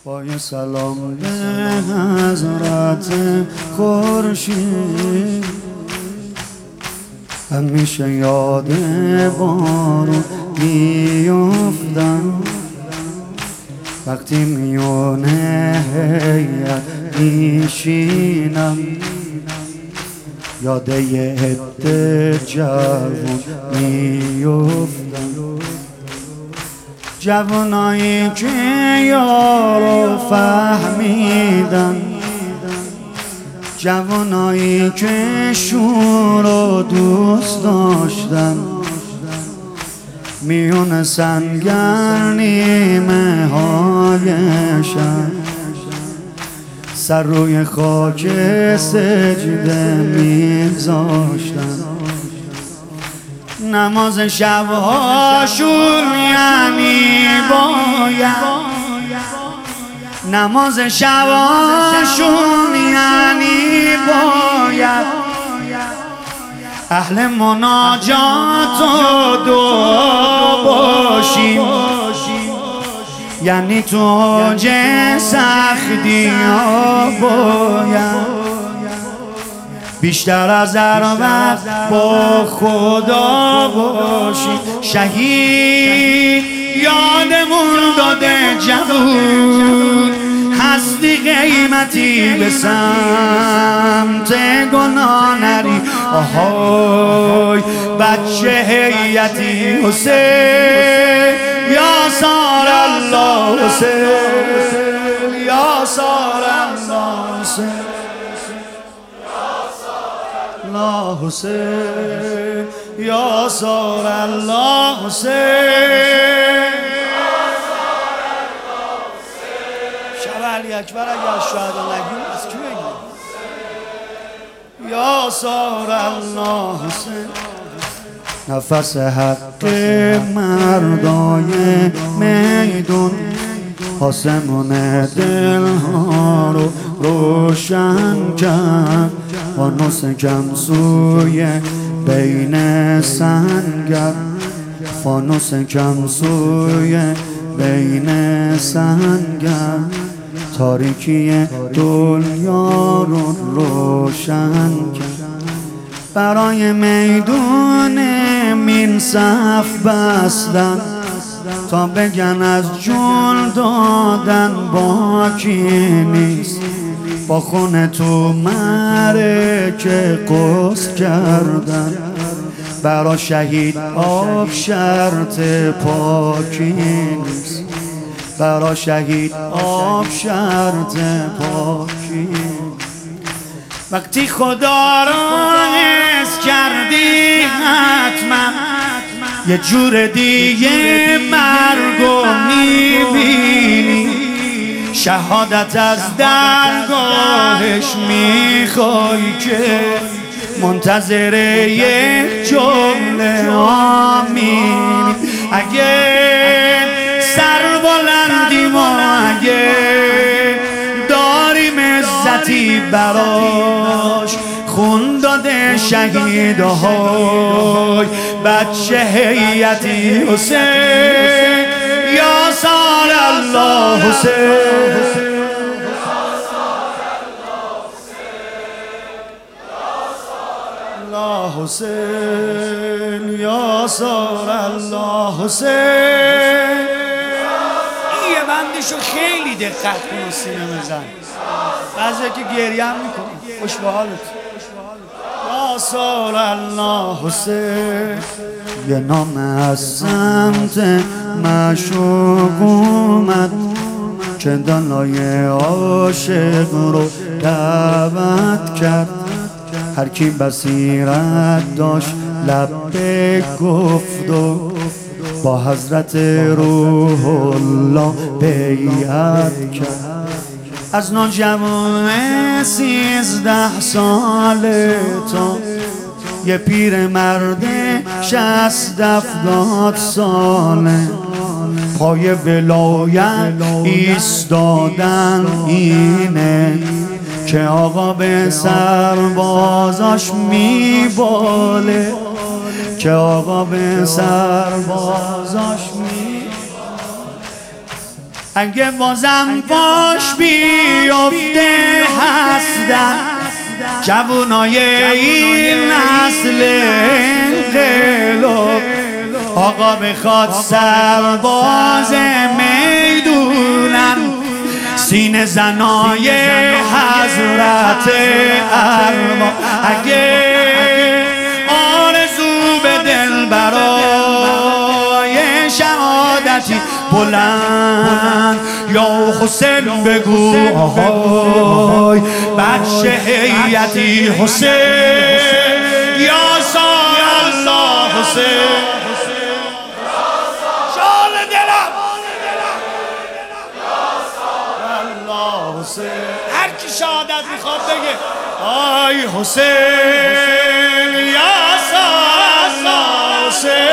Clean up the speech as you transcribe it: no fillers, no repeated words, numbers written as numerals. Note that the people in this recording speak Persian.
با یه سلام به حضرت خورشید همیشه یاد بارون میافتم وقتی میونه هیئت میشینم یاد یه عده جوون میافتم جوانایی که یارو فهمیدن جوانایی که شور و دوست داشتن میون سنگر نیمه هایشن سر روی خاک سجده میگذاشتن نماز شبهاشون یعنی باید نماز شبهاشون یعنی باید اهل مناجات و دعا باشیم یعنی تو اوج سختی ها باید بیشتر از هر وقت با خدا باشیم شهید یادمون داده جوون هستی قیمتی به سمت گناه نری آهای بچه هیئتی حسین یا سار الله حسین یا سار الله حسین الله حسین یا سار الله حسین شب علی اکبر اگر شهدا نگیم از کی بگیم یا سار الله حسین نفس حق مردای میدون آسمون دلها رو روشن کرد فانوس کمسوی بین سنگر فانوس کمسوی بین سنگر تاریکی دنیا رو روشن کرد برای میدون مین صف بستن تا بگن از جون دادن باکی نیست با خون تو معرکه قصد کردن برا شهید آب شرط پاکی نیست برا شهید آب شرط پاکی وقتی خدا را حس کردی حتما یه جور دیگه مرگو میبینی شهادت از درگاهش میخوای که منتظر یک جمله آمینی اگه سر بلندیم و اگه داریم عزتی براش خون داده شهیدهای بچه هیئتی حسین یا سار الله حسین الله حسین یا سار الله حسین یه بندشو خیلی دقت کن و سینه بزن بعضی که گریه هم میکنی خوش به حالت یا سار الله حسین یه نام از سمت معشوق اومد که دلای عاشق رو دعوت کرد هر کی بصیرت داشت لبیک گفت و با حضرت روح الله بیعت کرد از نوجوان 13 ساله تا یه پیر مرد 60-70 ساله پای ولایت ایستادن اینه که آقا به سربازاش میباله که آقا به سربازاش اگه بازم پاش بیفته هستن جوانای این نسل انقلاب. آقا بخواد سرباز میدونن سینه زنای حضرت ارواح. اگه آرزو به دل برای شهادتی بلند یا حسین بگو آهای بچه هیئتی حسین یا الله حسین شال دلم الله حسین. هر کی شهادت میخواد بگه آی حسین یا الله حسین